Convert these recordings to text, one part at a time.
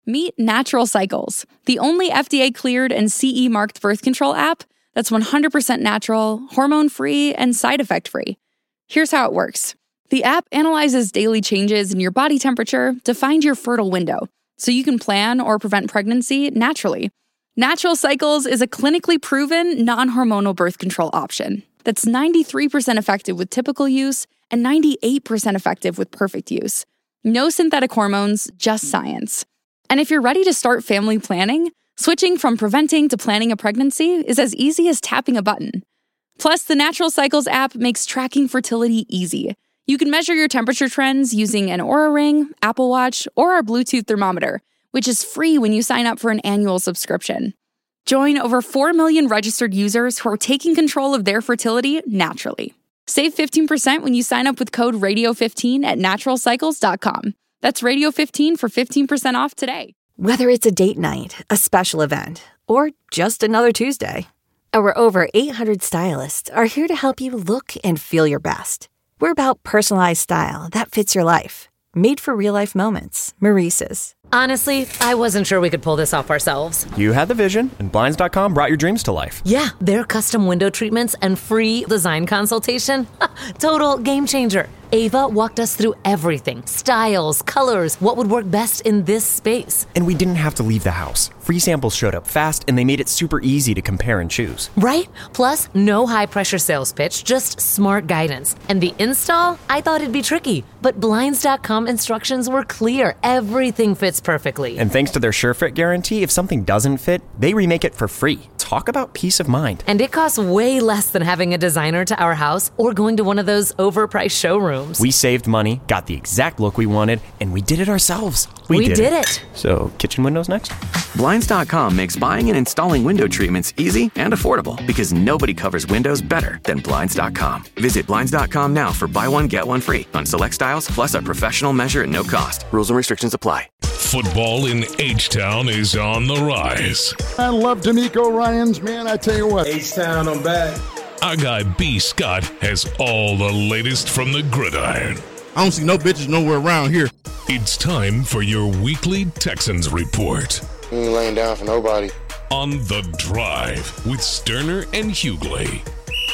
Meet Natural Cycles, the only FDA-cleared and CE-marked birth control app that's 100% natural, hormone-free, and side effect-free. Here's how it works. The app analyzes daily changes in your body temperature to find your fertile window, so you can plan or prevent pregnancy naturally. Natural Cycles is a clinically proven, non-hormonal birth control option that's 93% effective with typical use and 98% effective with perfect use. No synthetic hormones, just science. And if you're ready to start family planning, switching from preventing to planning a pregnancy is as easy as tapping a button. Plus, the Natural Cycles app makes tracking fertility easy. You can measure your temperature trends using an Oura Ring, Apple Watch, or our Bluetooth thermometer, which is free when you sign up for an annual subscription. Join over 4 million registered users who are taking control of their fertility naturally. Save 15% when you sign up with code Radio15 at naturalcycles.com. That's Radio15 for 15% off today. Whether it's a date night, a special event, or just another Tuesday, our over 800 stylists are here to help you look and feel your best. We're about personalized style that fits your life. Made for real-life moments. Maurice's. Honestly, I wasn't sure we could pull this off ourselves. You had the vision, and Blinds.com brought your dreams to life. Yeah, their custom window treatments and free design consultation. Total game changer. Ava walked us through everything. Styles, colors, what would work best in this space. And we didn't have to leave the house. Free samples showed up fast, and they made it super easy to compare and choose. Right? Plus, no high-pressure sales pitch, just smart guidance. And the install? I thought it'd be tricky, but Blinds.com instructions were clear. Everything fits perfectly. And thanks to their SureFit guarantee, if something doesn't fit, they remake it for free. Talk about peace of mind. And it costs way less than having a designer to our house or going to one of those overpriced showrooms. We saved money, got the exact look we wanted, and we did it ourselves. We did it. So, kitchen windows next? Blinds.com makes buying and installing window treatments easy and affordable because nobody covers windows better than Blinds.com. Visit Blinds.com now for buy one, get one free on select styles, plus a professional measure at no cost. Rules and restrictions apply. Football in H-Town is on the rise. I love D'Amico Ryans, man. I tell you what. H-Town, I'm back. Our guy B. Scott has all the latest from the gridiron. I don't see no bitches nowhere around here. It's time for your weekly Texans report. You ain't laying down for nobody. On The Drive with Sterner and Hughley.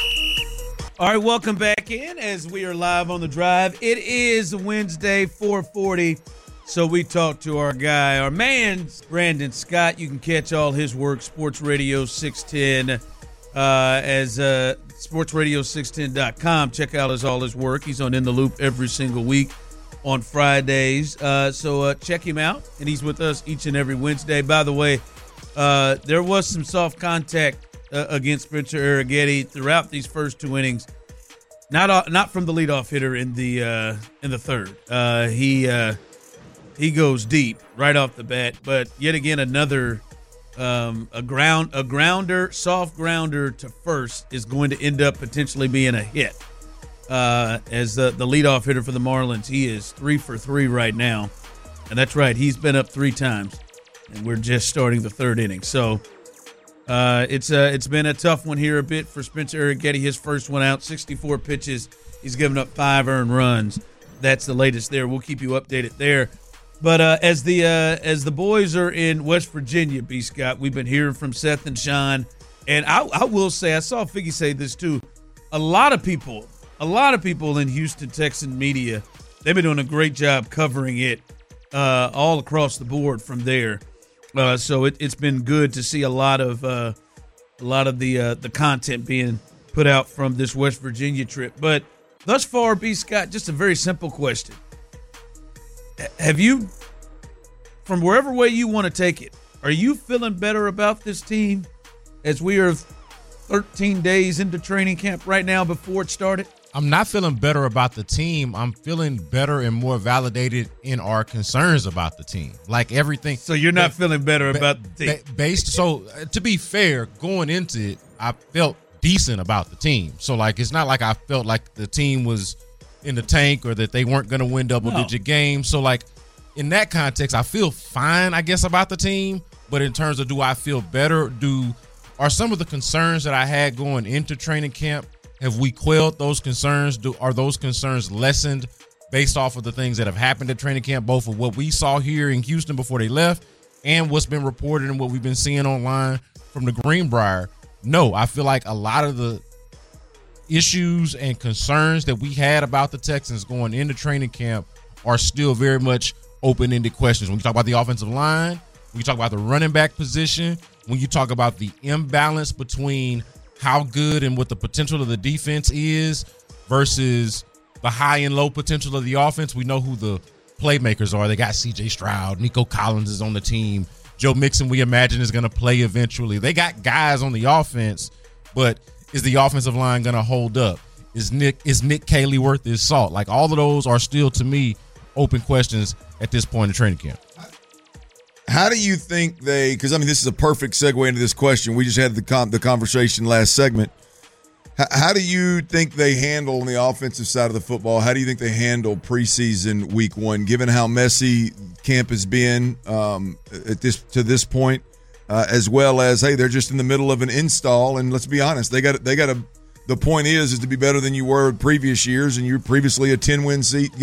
All right, welcome back in as we are live on The Drive. It is Wednesday, 4:40. So we talked to our guy, our man, Brandon Scott. You can catch all his work, Sports Radio 610, as sportsradio610.com. Check out all his work. He's on In the Loop every single week on Fridays. So check him out. And he's with us each and every Wednesday. By the way, there was some soft contact against Spencer Arrighetti throughout these first two innings. Not from the leadoff hitter in the third. He goes deep right off the bat, but yet again another a grounder, soft grounder to first is going to end up potentially being a hit. As the leadoff hitter for the Marlins, he is 3 for 3 right now, and that's right, he's been up 3 times, and we're just starting the third inning. So it's been a tough one here a bit for Spencer Arrighetti. His first one out, 64 pitches, he's given up 5 earned runs. That's the latest there. We'll keep you updated there. But as the boys are in West Virginia, B. Scott, we've been hearing from Seth and Sean, and I will say, I saw Figgy say this too. A lot of people in Houston Texan media, they've been doing a great job covering it all across the board from there. So it's been good to see a lot of the content being put out from this West Virginia trip. But thus far, B. Scott, just a very simple question. Have you, from wherever way you want to take it, are you feeling better about this team as we are 13 days into training camp right now before it started? I'm not feeling better about the team. I'm feeling better and more validated in our concerns about the team. Like everything. So you're not feeling better about the team? So to be fair, going into it, I felt decent about the team. So like it's not like I felt like the team was in the tank or that they weren't going to win double-digit games. So, like, in that context, I feel fine, I guess, about the team. But in terms of do I feel better, are some of the concerns that I had going into training camp, have we quelled those concerns? Are those concerns lessened based off of the things that have happened at training camp, both of what we saw here in Houston before they left and what's been reported and what we've been seeing online from the Greenbrier, no, I feel like a lot of the issues and concerns that we had about the Texans going into training camp are still very much open-ended questions. When you talk about the offensive line, when you talk about the running back position, when you talk about the imbalance between how good and what the potential of the defense is versus the high and low potential of the offense, we know who the playmakers are. They got C.J. Stroud, Nico Collins is on the team. Joe Mixon, we imagine, is going to play eventually. They got guys on the offense, but is the offensive line going to hold up? Is Nick Caley worth his salt? Like, all of those are still, to me, open questions at this point in training camp. How do you think because, this is a perfect segue into this question. We just had the conversation last segment. How do you think they handle on the offensive side of the football? How do you think they handle preseason week one, given how messy camp has been to this point, as well as, hey, they're just in the middle of an install, and let's be honest, they got the point is to be better than you were previous years, and you're previously a 10-win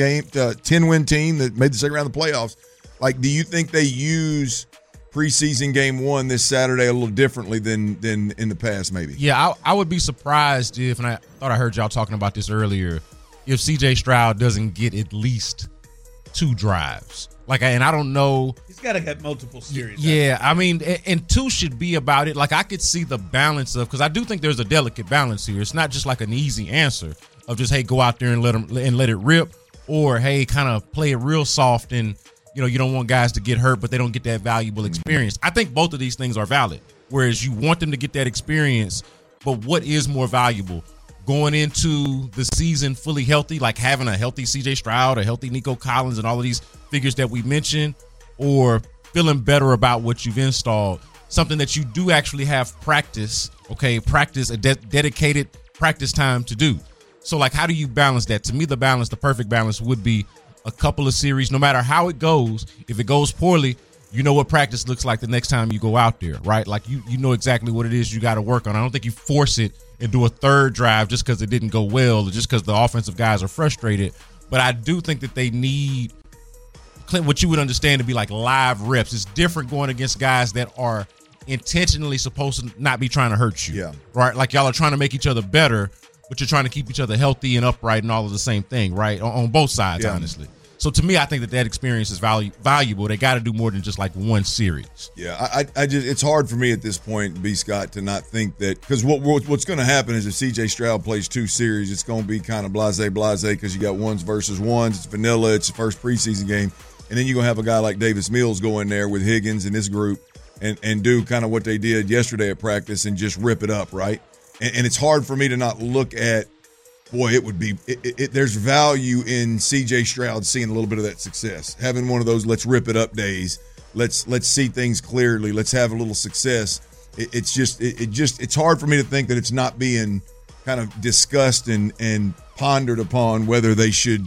team that made the second round of the playoffs. Like, do you think they use preseason game one this Saturday a little differently than in the past, maybe? Yeah, I would be surprised if, and I thought I heard y'all talking about this earlier, if C.J. Stroud doesn't get at least 2 drives. Like, and I don't know. He's got to get multiple series. Yeah, and 2 should be about it. Like, I could see the balance of, because I do think there's a delicate balance here. It's not just like an easy answer of just, hey, go out there and let it rip, or, hey, kind of play it real soft and, you don't want guys to get hurt, but they don't get that valuable experience. I think both of these things are valid, whereas you want them to get that experience, but what is more valuable? Going into the season fully healthy, like having a healthy C.J. Stroud, a healthy Nico Collins, and all of these figures that we mentioned, or feeling better about what you've installed, something that you do actually have a dedicated practice time to do. So, like, how do you balance that? To me, the perfect balance would be a couple of series, no matter how it goes. If it goes poorly, you know what practice looks like the next time you go out there, right? Like, you know exactly what it is you got to work on. I don't think you force it and do a third drive just because it didn't go well or just because the offensive guys are frustrated. But I do think that they need what you would understand to be like live reps. It's different going against guys that are intentionally supposed to not be trying to hurt you, right? Like, y'all are trying to make each other better, but you're trying to keep each other healthy and upright and all of the same thing, right? On both sides, honestly. So to me, I think that experience is valuable. They got to do more than just like one series. Yeah, I just, it's hard for me at this point, B. Scott, to not think that, because what's going to happen is if C.J. Stroud plays 2 series, it's going to be kind of blase because you got ones versus ones. It's vanilla. It's the first preseason game, and then you're going to have a guy like Davis Mills go in there with Higgins and this group and do kind of what they did yesterday at practice and just rip it up, right? And it's hard for me to not look at, boy, it would be there's value in C.J. Stroud seeing a little bit of that success, having one of those let's rip it up days. Let's see things clearly. Let's have a little success. It's hard for me to think that it's not being kind of discussed and pondered upon whether they should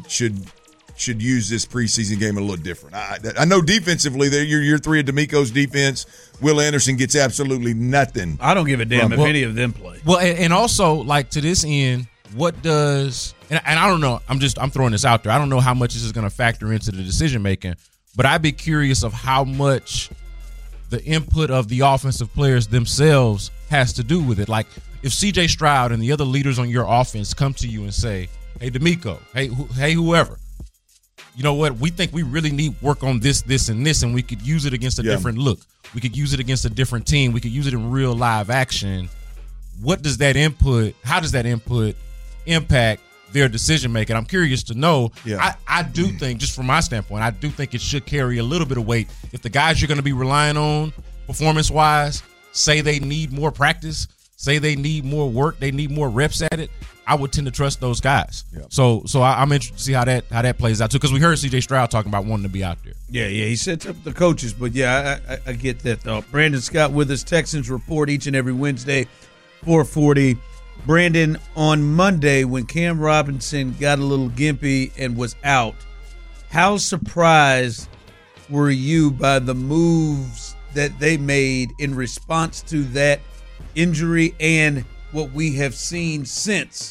use this preseason game a little different. I know defensively, you're 3 of D'Amico's defense. Will Anderson gets absolutely nothing. I don't give a damn if any of them play. Well, and also, like, to this end, what does and I don't know. I'm throwing this out there. I don't know how much this is going to factor into the decision making, but I'd be curious of how much the input of the offensive players themselves has to do with it. Like, if C.J. Stroud and the other leaders on your offense come to you and say, "Hey, D'Amico, hey, whoever, you know what? We think we really need work on this, and this, and we could use it against a different look. We could use it against a different team. We could use it in real live action." What does that input? How does that input impact their decision making? I'm curious to know. I do think, just from my standpoint, I do think it should carry a little bit of weight if the guys you're going to be relying on performance wise say they need more practice, say they need more work, they need more reps at it. I would tend to trust those guys. So I'm interested to see how that plays out too, because we heard C.J. Stroud talking about wanting to be out there. Yeah, he sets up the coaches, but I get that though. Brandon Scott with us. Texans Report each and every Wednesday, 4:40. Brandon, on Monday when Cam Robinson got a little gimpy and was out, how surprised were you by the moves that they made in response to that injury and what we have seen since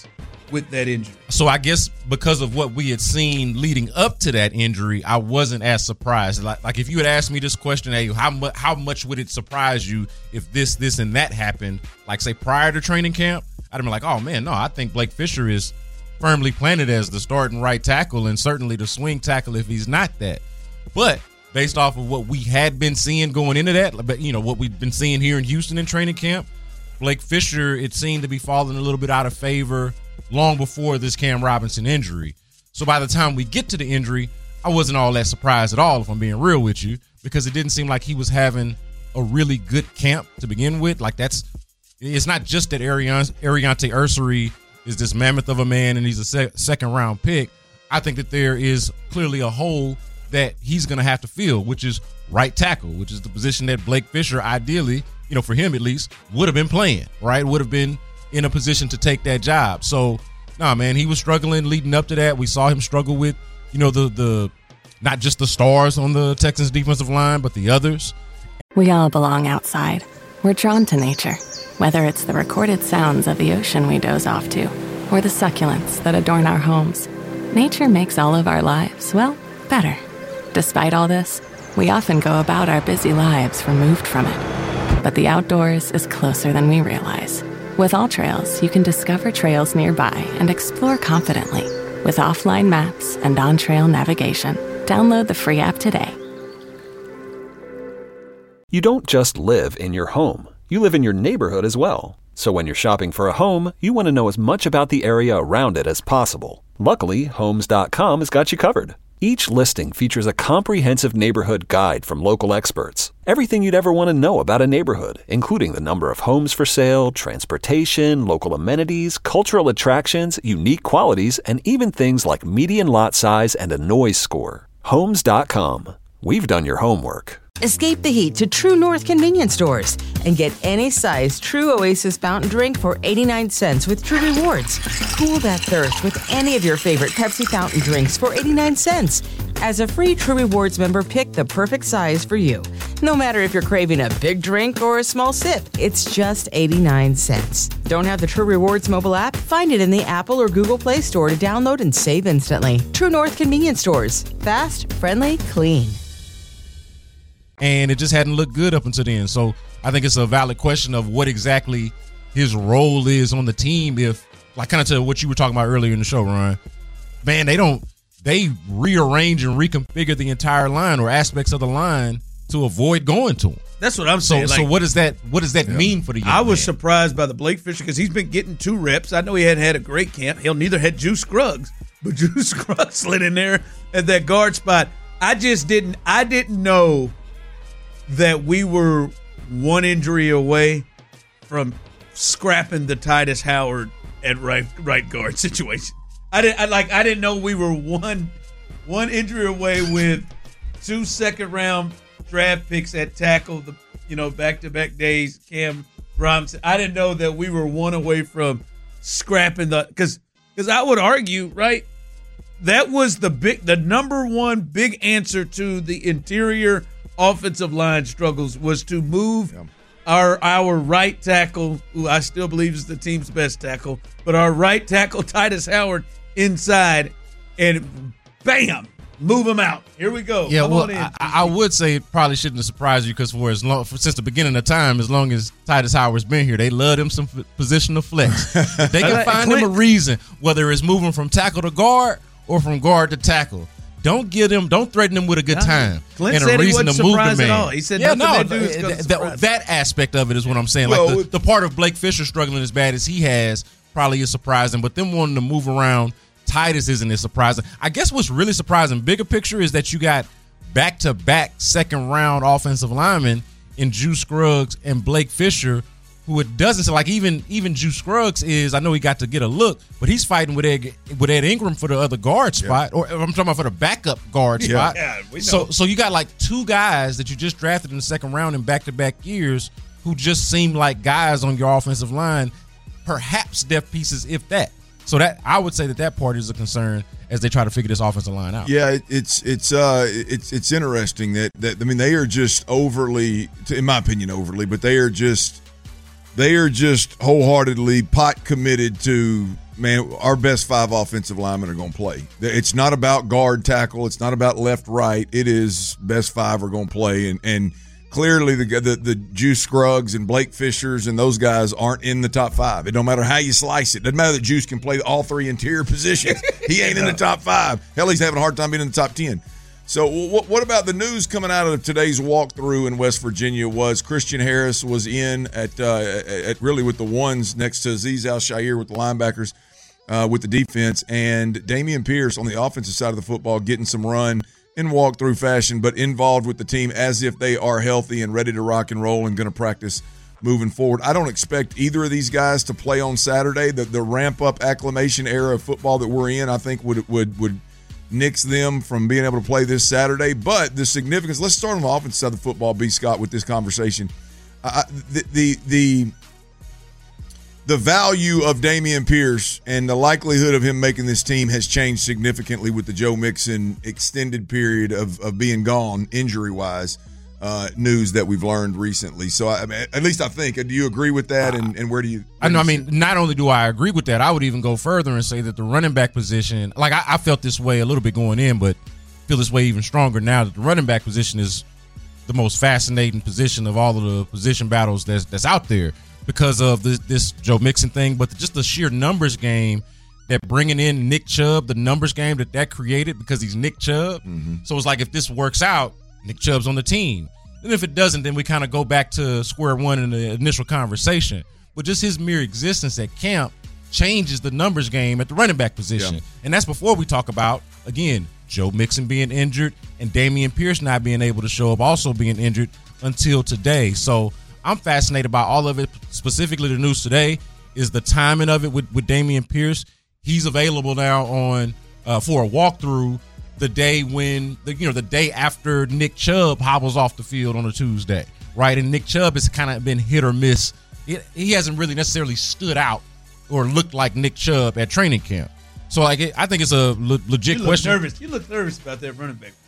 with that injury. So I guess because of what we had seen leading up to that injury, I wasn't as surprised. Like if you had asked me this question, hey, how much would it surprise you if this, and that happened, like say prior to training camp, I'd have been like, oh man, no, I think Blake Fisher is firmly planted as the starting right tackle and certainly the swing tackle if he's not that. But based off of what we had been seeing going into that, but what we've been seeing here in Houston in training camp, Blake Fisher, it seemed to be falling a little bit out of favor long before this Cam Robinson injury. So by the time we get to the injury, I wasn't all that surprised at all, if I'm being real with you, because it didn't seem like he was having a really good camp to begin with. Like it's not just that Ariante Ursary is this mammoth of a man and he's a second round pick. I think that there is clearly a hole that he's going to have to fill, which is right tackle, which is the position that Blake Fisher ideally, for him at least, would have been playing, right? Would have been in a position to take that job. So, man, he was struggling leading up to that. We saw him struggle with, the not just the stars on the Texans defensive line, but the others. We all belong outside. We're drawn to nature, whether it's the recorded sounds of the ocean we doze off to, or the succulents that adorn our homes. Nature makes all of our lives, better. Despite all this, we often go about our busy lives removed from it. But the outdoors is closer than we realize. With AllTrails, you can discover trails nearby and explore confidently. With offline maps and on-trail navigation, download the free app today. You don't just live in your home. You live in your neighborhood as well. So when you're shopping for a home, you want to know as much about the area around it as possible. Luckily, Homes.com has got you covered. Each listing features a comprehensive neighborhood guide from local experts. Everything you'd ever want to know about a neighborhood, including the number of homes for sale, transportation, local amenities, cultural attractions, unique qualities, and even things like median lot size and a noise score. Homes.com. We've done your homework. Escape the heat to True North convenience stores and get any size True Oasis fountain drink for 89 cents with True Rewards. Cool that thirst with any of your favorite Pepsi fountain drinks for 89 cents. As a free True Rewards member, pick the perfect size for you. No matter if you're craving a big drink or a small sip, it's just 89 cents. Don't have the True Rewards mobile app? Find it in the Apple or Google Play Store to download and save instantly. True North convenience stores. Fast, friendly, clean. And it just hadn't looked good up until then. So I think it's a valid question of what exactly his role is on the team. If, like, kind of to what you were talking about earlier in the show, Ron, man, they rearrange and reconfigure the entire line or aspects of the line to avoid going to him. That's what I'm saying. So what does that mean for the young I was man? surprised by the Blake Fisher because he's been getting 2 reps. I know he hadn't had a great camp. He'll neither had Juice Scruggs, but Juice Scruggs slid in there at that guard spot. I didn't know that we were one injury away from scrapping the Titus Howard at right guard situation. I didn't know we were one injury away with 2 second-round draft picks at tackle. The back-to-back days, Cam Robinson. I didn't know that we were one away from scrapping because I would argue, right, that was the number one big answer to the interior offensive line struggles was to move our right tackle, who I still believe is the team's best tackle, but our right tackle, Titus Howard, inside, and bam, move him out. Here we go. Yeah, Come well, on in. I would say it probably shouldn't have surprised you because since the beginning of time, as long as Titus Howard's been here, they love him some positional flex. If they can find him a reason, whether it's moving from tackle to guard or from guard to tackle. Don't threaten him with a good time Clint and said a reason he to move the man. at all. He said that aspect of it is what I'm saying. Well, like the part of Blake Fisher struggling as bad as he has probably is surprising, but them wanting to move around Titus isn't as surprising. I guess what's really surprising, bigger picture, is that you got back-to-back second-round offensive linemen in Juice Scruggs and Blake Fisher, who it doesn't seem like even Juice Scruggs is. I know he got to get a look, but he's fighting with Ed Ingram for the other guard spot, or I'm talking about for the backup guard spot. Yeah, we know. So you got like 2 guys that you just drafted in the second round in back-to-back years who just seem like guys on your offensive line, perhaps depth pieces, if that. So that I would say that part is a concern as they try to figure this offensive line out. Yeah, it's interesting that I mean they are just overly, in my opinion, but they are just wholeheartedly pot committed to man, our best 5 offensive linemen are going to play. It's not about guard tackle. It's not about left, right. It is best 5 are going to play. And clearly the Juice Scruggs and Blake Fishers and those guys aren't in the top 5. It don't matter how you slice it. Doesn't matter that Juice can play all 3 interior positions. He ain't in the top 5. Hell, he's having a hard time being in the top 10. So what about the news coming out of today's walkthrough in West Virginia was Christian Harris was in at really with the ones next to Azeez Al-Shaair with the linebackers with the defense, and Dameon Pierce on the offensive side of the football getting some run in walkthrough fashion, but involved with the team as if they are healthy and ready to rock and roll and going to practice moving forward. I don't expect either of these guys to play on Saturday. The ramp-up acclimation era of football that we're in, I think, would nix them from being able to play this Saturday. But the significance, let's start on the offensive side of the football, B. Scott, with this conversation. The value of Dameon Pierce and the likelihood of him making this team has changed significantly with the Joe Mixon extended period of being gone injury-wise news that we've learned recently. So, at least I think. Do you agree with that, and where do you – I know. I mean, not only do I agree with that, I would even go further and say that the running back position – like, I felt this way a little bit going in, but feel this way even stronger now that the running back position is the most fascinating position of all of the position battles that's out there because of this Joe Mixon thing, but just the sheer numbers game that bringing in Nick Chubb, the numbers game that created because he's Nick Chubb. Mm-hmm. So it's like if this works out, Nick Chubb's on the team. And if it doesn't, then we kind of go back to square one in the initial conversation. But just his mere existence at camp changes the numbers game at the running back position. Yeah. And that's before we talk about, again, Joe Mixon being injured and Dameon Pierce not being able to show up, also being injured until today. So I'm fascinated by all of it. Specifically, the news today is the timing of it with Dameon Pierce. He's available now on for a walkthrough the day when the day after Nick Chubb hobbles off the field on a Tuesday, right? And Nick Chubb has kind of been hit or miss. He hasn't really necessarily stood out or looked like Nick Chubb at training camp. So, I think it's a legit question. You look nervous about that running back.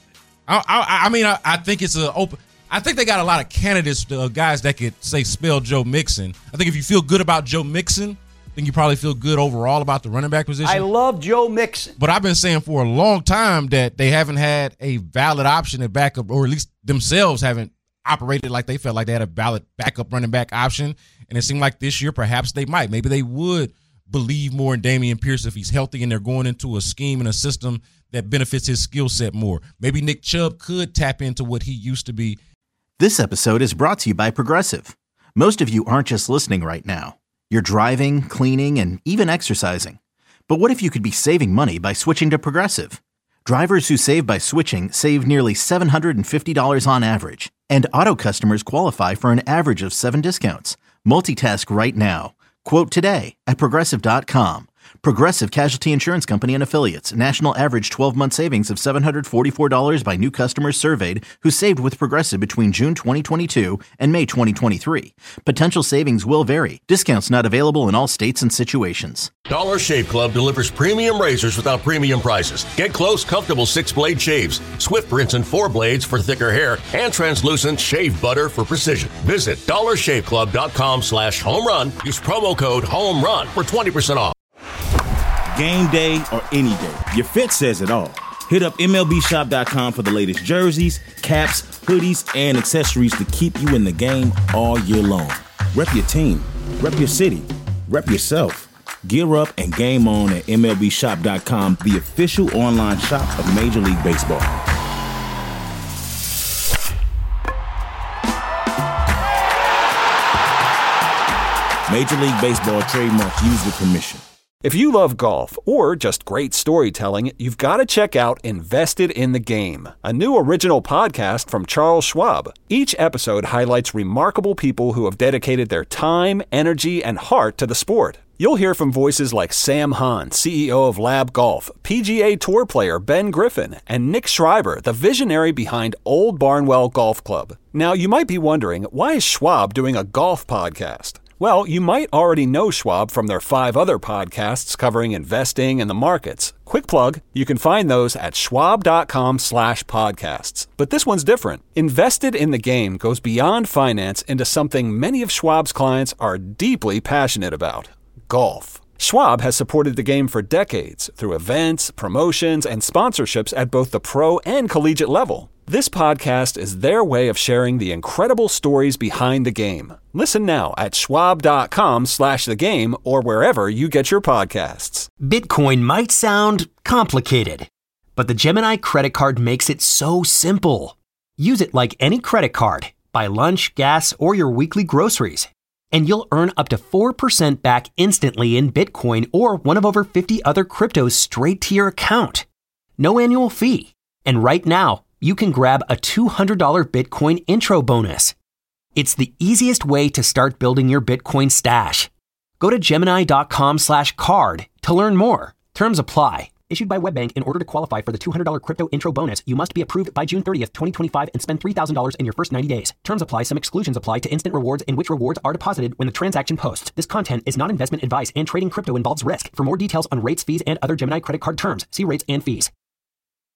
I think it's a open. I think they got a lot of candidates, guys that could spell Joe Mixon. I think if you feel good about Joe Mixon, then you probably feel good overall about the running back position. I love Joe Mixon. But I've been saying for a long time that they haven't had a valid option at backup, or at least themselves haven't operated like they felt like they had a valid backup running back option. And it seemed like this year perhaps they might. Maybe they would believe more in Dameon Pierce if he's healthy and they're going into a scheme and a system that benefits his skill set more. Maybe Nick Chubb could tap into what he used to be. This episode is brought to you by Progressive. Most of you aren't just listening right now. You're driving, cleaning, and even exercising. But what if you could be saving money by switching to Progressive? Drivers who save by switching save nearly $750 on average. And auto customers qualify for an average of 7 discounts. Multitask right now. Quote today at Progressive.com. Progressive Casualty Insurance Company and Affiliates. National average 12-month savings of $744 by new customers surveyed who saved with Progressive between June 2022 and May 2023. Potential savings will vary. Discounts not available in all states and situations. Dollar Shave Club delivers premium razors without premium prices. Get close, comfortable 6-blade shaves, swift rinse and 4 blades for thicker hair, and translucent shave butter for precision. Visit dollarshaveclub.com/home run. Use promo code HOME RUN for 20% off. Game day or any day, your fit says it all. Hit up MLBshop.com for the latest jerseys, caps, hoodies, and accessories to keep you in the game all year long. Rep your team, rep your city, rep yourself. Gear up and game on at MLBshop.com, the official online shop of Major League Baseball. Major League Baseball trademarks used with permission. If you love golf or just great storytelling, you've got to check out Invested in the Game, a new original podcast from Charles Schwab. Each episode highlights remarkable people who have dedicated their time, energy, and heart to the sport. You'll hear from voices like Sam Hahn, CEO of Lab Golf, PGA Tour player Ben Griffin, and Nick Schreiber, the visionary behind Old Barnwell Golf Club. Now, you might be wondering, why is Schwab doing a golf podcast? Well, you might already know Schwab from their 5 other podcasts covering investing and the markets. Quick plug, you can find those at schwab.com/podcasts. But this one's different. Invested in the Game goes beyond finance into something many of Schwab's clients are deeply passionate about: golf. Schwab has supported the game for decades through events, promotions, and sponsorships at both the pro and collegiate level. This podcast is their way of sharing the incredible stories behind the game. Listen now at schwab.com/thegame or wherever you get your podcasts. Bitcoin might sound complicated, but the Gemini credit card makes it so simple. Use it like any credit card. Buy lunch, gas, or your weekly groceries, and you'll earn up to 4% back instantly in Bitcoin or one of over 50 other cryptos straight to your account. No annual fee. And right now, you can grab a $200 Bitcoin intro bonus. It's the easiest way to start building your Bitcoin stash. Go to Gemini.com/card to learn more. Terms apply. Issued by WebBank. In order to qualify for the $200 crypto intro bonus, you must be approved by June 30th, 2025 and spend $3,000 in your first 90 days. Terms apply. Some exclusions apply to instant rewards in which rewards are deposited when the transaction posts. This content is not investment advice and trading crypto involves risk. For more details on rates, fees, and other Gemini credit card terms, see rates and fees.